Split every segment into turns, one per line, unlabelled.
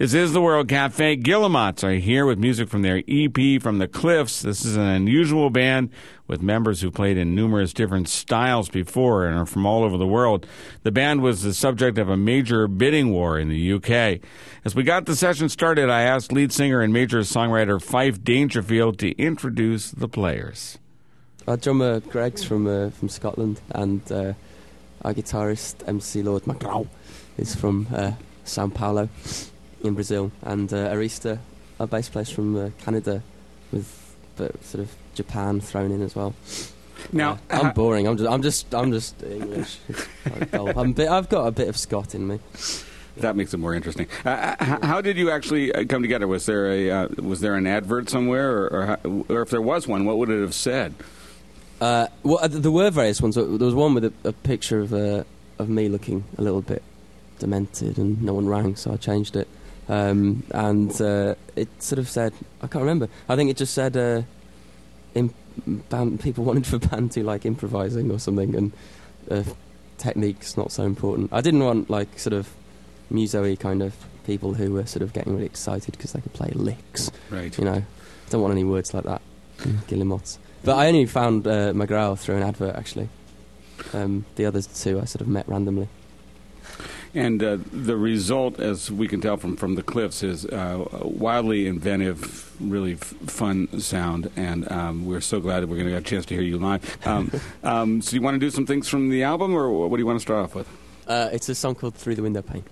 This is the World Cafe. Guillemots are here with music from their EP, From the Cliffs. This is an unusual band with members who played in numerous different styles before and are from all over the world. The band was the subject of a major bidding war in the UK. As we got the session started, I asked lead singer and major songwriter Fife Dangerfield to introduce the players.
Our drummer Greg's from Scotland, and our guitarist MC Lord McGraw is from Sao Paulo in Brazil, and Arista, our bass player's from Canada, with sort of Japan thrown in as well.
Now
I'm boring. I'm just English. It's quite dull. I've got a bit of Scot in me.
That makes it more interesting. How did you actually come together? Was there an advert somewhere, or if there was one, what would it have said?
Well, there were various ones. There was one with a picture of me looking a little bit demented, and no one rang, so I changed it. And it sort of said, I can't remember. I think it just said people wanted for band to like improvising or something, and technique's not so important. I didn't want like sort of muso-y kind of people who were sort of getting really excited because they could play licks.
Right.
You know, I don't want any words like that. Guillemots. But I only found McGraw through an advert, actually. The others two I sort of met randomly.
And the result, as we can tell from the Cliffs, is wildly inventive, really fun sound, and we're so glad that we're going to get a chance to hear you live. So you want to do some things from the album, or what do you want to start off with?
It's a song called Through the Window Pane.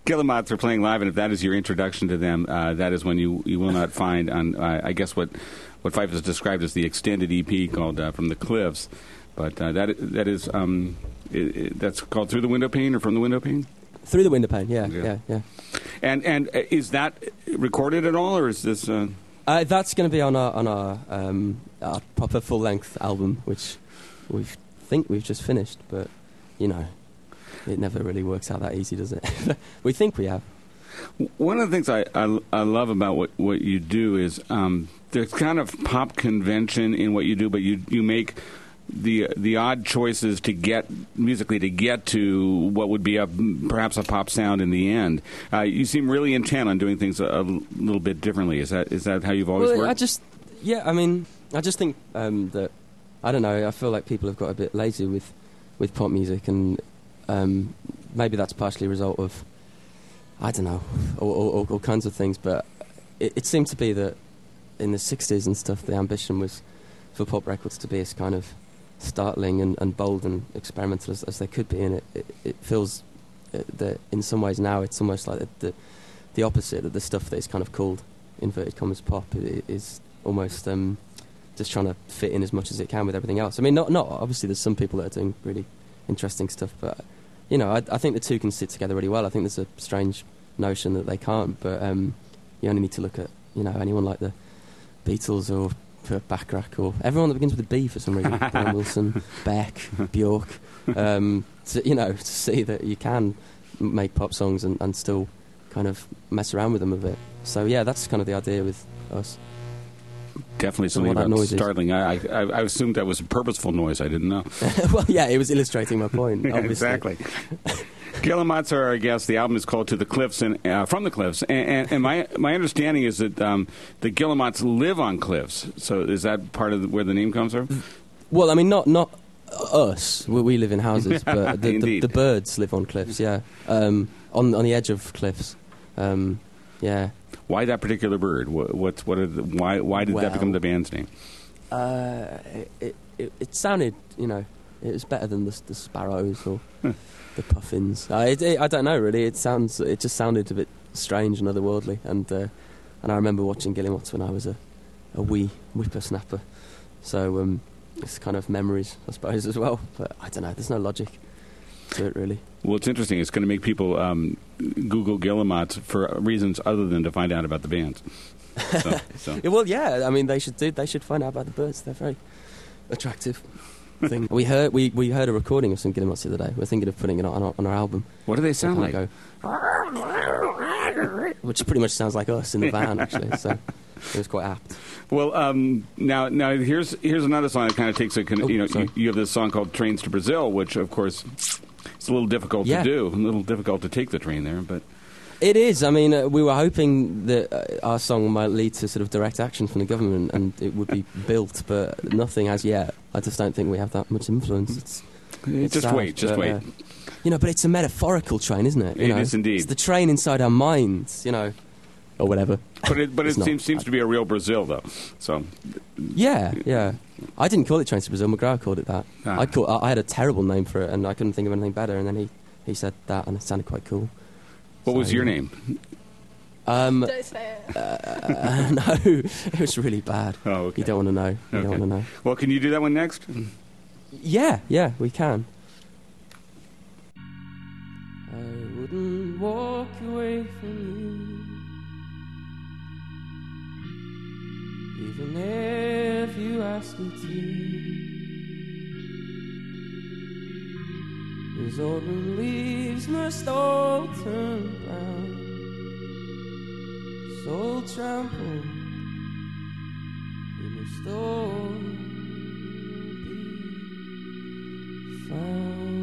Guillemots are playing live, and if that is your introduction to them, that is when you will not find on, I guess, what Fife has described as the extended EP called From the Cliffs. But that is that's called Through the Window Pane or From the Window Pane?
Through the Window Pane, yeah.
And is that recorded at all, or is this?
That's going to be on our proper full length album, which we've just finished, but it never really works out that easy, does it? We think we have.
One of the things I love about what you do is there's kind of pop convention in what you do, but you make the odd choices to get to what would be perhaps a pop sound in the end. You seem really intent on doing things a little bit differently. Is that how you've always worked?
I just think that, I don't know, I feel like people have got a bit lazy with pop music, and maybe that's partially a result of, I don't know, all kinds of things, but it seemed to be that in the 60s and stuff, the ambition was for pop records to be as kind of startling and bold and experimental as they could be, and it feels that in some ways now it's almost like the opposite, that the stuff that is kind of called inverted commas pop is almost just trying to fit in as much as it can with everything else. I mean, not obviously there's some people that are doing really interesting stuff, but I think the two can sit together really well. I think there's a strange notion that they can't, but you only need to look at anyone like the Beatles or Bacharach or everyone that begins with a B for some reason. Brian Wilson, Beck, Bjork. To see that you can make pop songs and still kind of mess around with them a bit. So yeah, that's kind of the idea with us.
Definitely something about startling. I assumed that was a purposeful noise. I didn't know.
Well, yeah, it was illustrating my point.
Yeah, exactly. Guillemots are our guests. The album is called To the Cliffs and From the Cliffs. And my understanding is that the Guillemots live on cliffs. So is that part of where the name comes from?
Well, I mean, not us. We live in houses, but the birds live on cliffs. Yeah, on the edge of cliffs. Yeah.
Why that particular bird? Why did that become the band's name?
It sounded, it was better than the sparrows or the puffins. I don't know really. It just sounded a bit strange and otherworldly. And I remember watching Guillemots when I was a wee whippersnapper. So it's kind of memories, I suppose, as well. But I don't know. There's no logic to it really.
Well, it's interesting. It's going to make people Google Guillemots for reasons other than to find out about the bands. So.
Well, yeah. I mean, they should find out about the birds. They're very attractive. Thing. We heard a recording of some Guillemots the other day. We're thinking of putting it on our album.
What do they sound like?
Which pretty much sounds like us in the van, actually. So it was quite apt.
Well, now here's another song that kind of takes you have this song called "Trains to Brazil," which of course. It's a little difficult to do, a little difficult to take the train there, but...
It is. I mean, we were hoping that our song might lead to sort of direct action from the government and it would be built, but nothing as yet. I just don't think we have that much influence. It's
just
sad,
wait.
But it's a metaphorical train, isn't it?
It is indeed.
It's the train inside our minds, or whatever.
But it seems to be a real Brazil, though. So.
Yeah. I didn't call it Trains to Brazil. McGraw called it that. I had a terrible name for it, and I couldn't think of anything better. And then he said that, and it sounded quite cool.
What was your name?
Don't say it.
No, it was really bad.
Oh, okay.
You don't want to know. You don't want to know.
Well, can you do that one next?
Yeah, we can. I wouldn't walk away from you, even if you asked me to. As autumn leaves must all turn brown, soul trampled, we must all be found.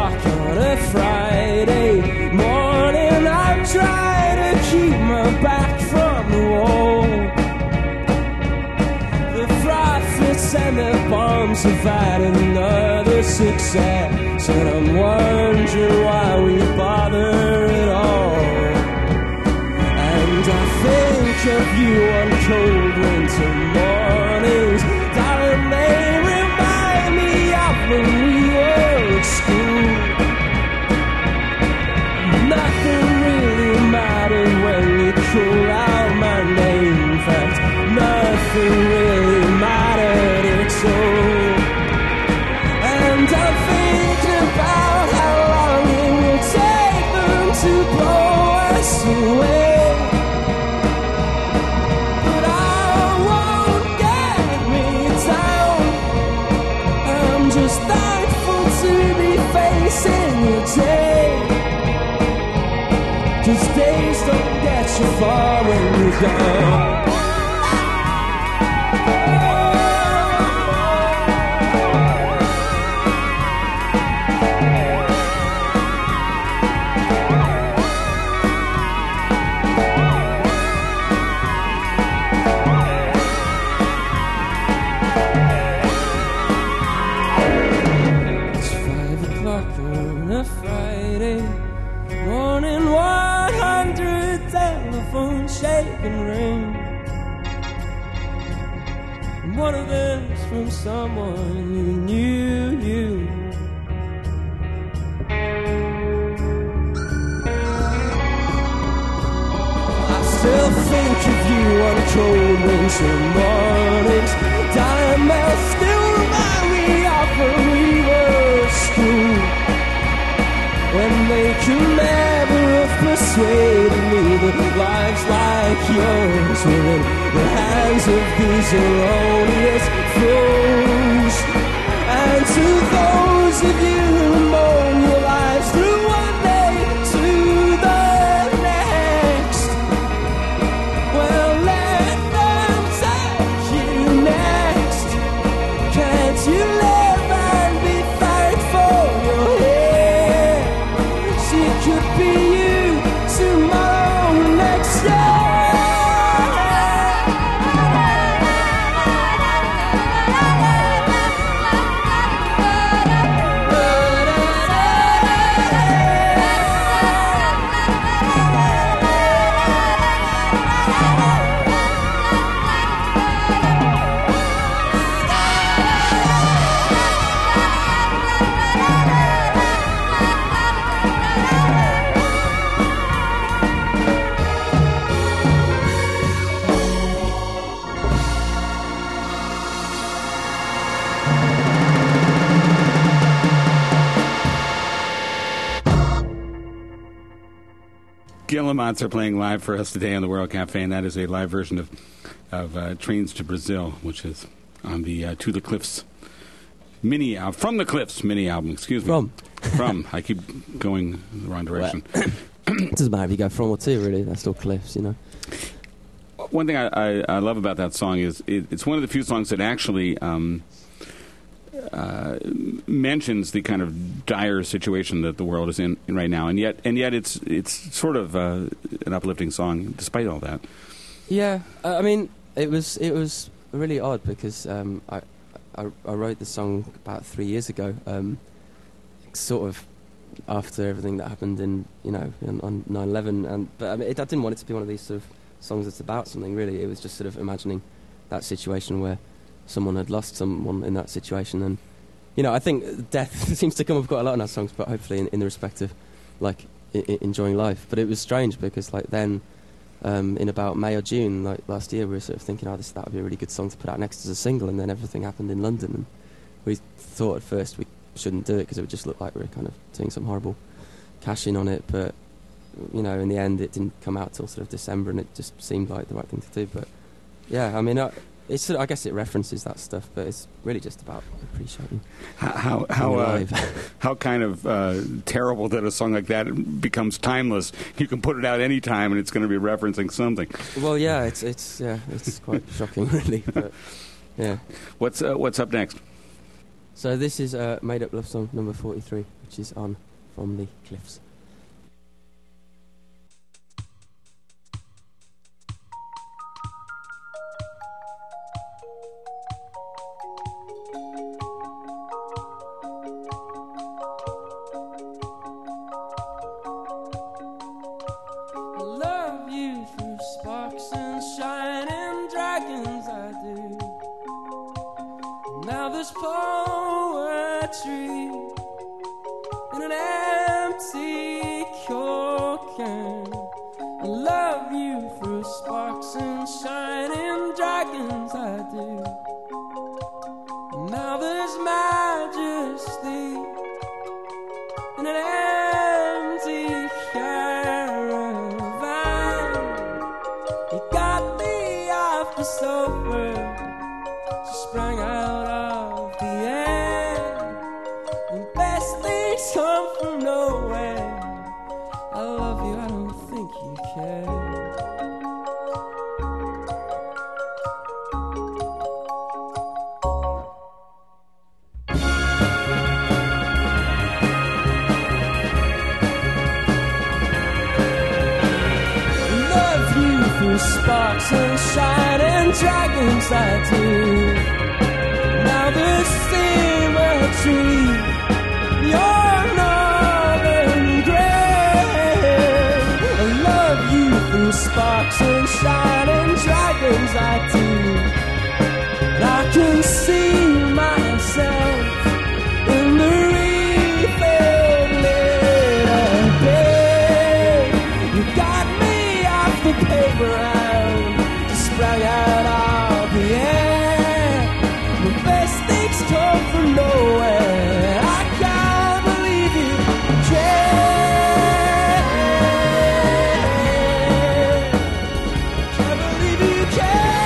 o'clock on a Friday morning, I'm trying to keep my back from the wall. The profits and the bombs have had another success, and I'm wondering why we bother at all. And I think of you on cold winter mornings, darling, they remind me of when we were at school. Nothing really mattered when you call out my name. In fact, nothing really mattered at all. And I'm thinking about how long it will take them to blow us away. But I won't get me down. I'm just thankful to be facing the day. 'Cause days don't get you far when you go. It's 5 o'clock on a Friday morning, 100 telephones shake and ring. And one of them's from someone who knew you. I still think of you on cold winter mornings. Darling, they'll still remind me of when we were at school. When they could never have persuaded me that lives like yours were in the hands of these erroneous fools. And to those of you who mourn your lives through one day to the next, well, let them take you next. Can't you live and be thankful you're here? It could be you tomorrow, next year.
Guillemots are playing live for us today on the World Cafe, and that is a live version of Trains to Brazil, which is on the To the Cliffs mini album, From the Cliffs mini album. Excuse me. From. I keep going the wrong direction.
Well, it doesn't matter if you go from or to, really. They're still cliffs, you know.
One thing I love about that song is it's one of the few songs that actually mentions the kind of dire situation that the world is in right now, and yet it's sort of an uplifting song despite all that.
Yeah, I mean, it was really odd because I wrote the song about 3 years ago, sort of after everything that happened in on 9/11, but I mean, I didn't want it to be one of these sort of songs that's about something really. It was just sort of imagining that situation where someone had lost someone in that situation, and I think death seems to come up quite a lot in our songs, but hopefully in the respect of like enjoying life. But it was strange because like then in about May or June like last year, we were sort of thinking, that would be a really good song to put out next as a single, and then everything happened in London, and we thought at first we shouldn't do it because it would just look like we were kind of doing some horrible cash in on it, but in the end it didn't come out till sort of December, and it just seemed like the right thing to do. But yeah, I mean, I guess it references that stuff, but it's really just about appreciating
how kind of terrible that a song like that becomes timeless. You can put it out any time, and it's going to be referencing something.
Well, yeah, it's quite shocking, really. But yeah,
what's up next?
So this is Made Up Love Song number 43, which which is on From the Cliffs.
Sparks and shining dragons I do. Now the symmetry, your northern grey. I love you through sparks and shining dragons I do. And I can see myself in the refilled little bay. You got me off the paper, sprang out of the air. The best things come from nowhere. I can't believe you care. Can't believe you care.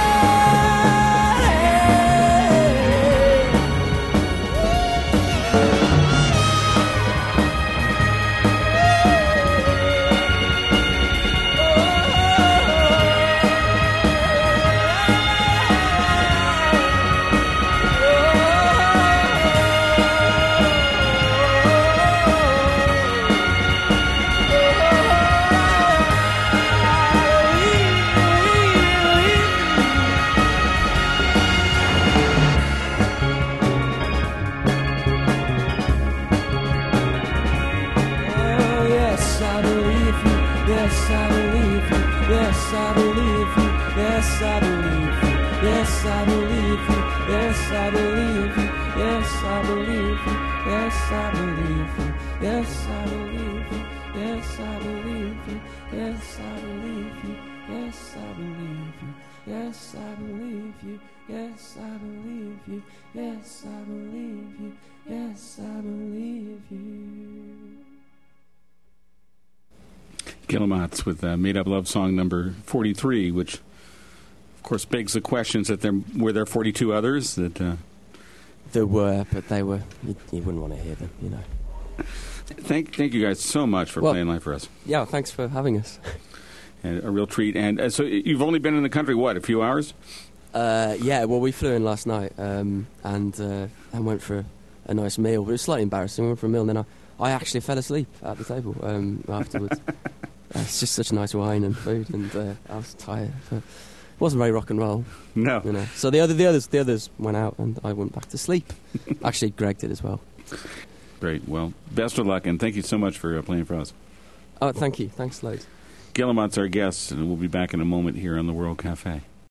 Guillemots with Made Up Love Song number 43, which, of course, begs the questions that were there 42 others that...
There were, but they were... You wouldn't want to hear them, you know.
Thank you guys so much for playing live for us.
Yeah, thanks for having us.
And a real treat. And so you've only been in the country, what, a few hours?
Yeah, well, we flew in last night and went for a nice meal. It was slightly embarrassing. We went for a meal, and then I actually fell asleep at the table afterwards. It's just such nice wine and food, and I was tired. But it wasn't very rock and roll.
No.
You know. So the others went out, and I went back to sleep. Actually, Greg did as well.
Great. Well, best of luck, and thank you so much for playing for us.
Oh, thank you. Thanks loads.
Guillemot's our guest, and we'll be back in a moment here on the World Cafe.